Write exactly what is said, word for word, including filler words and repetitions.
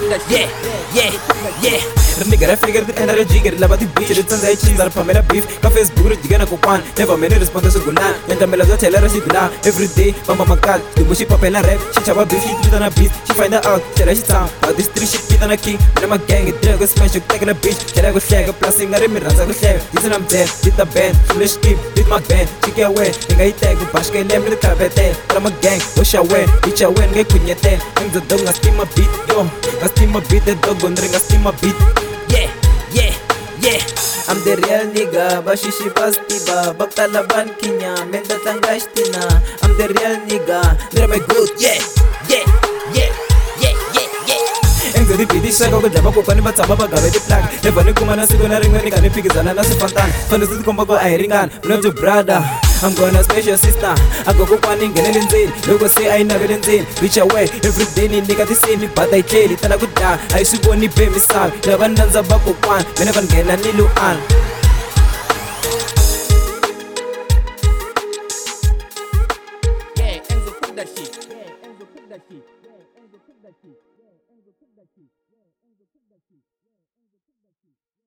Yeah, yeah, yeah. Nigga, I figured the end of the jigger, lava the beach, it's on the cheese, or Pamela beef, cafes, buru, jigana copan, never many responses to Guna, and the Melody teller, she Guna, every day, Mama Makat, the bushy papella rap, she chaba beef, she did on a beat, she find out, tell her she town, but this three shit on a king, and I'm a gang, it drag a smash, you take a bitch, tell her go shag, a plastic, a rimmer, as I go shag, this and I'm dead, did the band, foolish keep, did my band, she get away, and I tag, bash, get them in the carpet, I'm a gang, wash away, bitch away, and get kunyete, and the dog, I steam a beat, yo, I steam a beat, the dog, and ring a steam a beat. Yeah, yeah, yeah. I'm the real nigga, bashishi pastiba, baktalaban kinya, menda tangashtina. I'm the real nigga, they're my good, yeah, yeah, yeah, yeah, yeah, yeah. Engzo di pidi shaka ko jaba ko pani batsa baba gabe di plug. Never ni kumana sigo na ringa ni kani pigizana na sifantan. Fanu zidi komba ko airingan, not your brother. I'm gonna smash your sister. I go go panning and in zain. Logo say I never in zain. Reach away every day ni nigga the same. But I tell it, I go down. I should go ni pay me sal. Never done za bako kwan. Whenever get a nilu an. Yeah, Enzo cook that shit. Yeah, Enzo cook that shit. Yeah, Enzo cook that shit. Yeah, Enzo cook that shit. Yeah, Enzo cook that shit.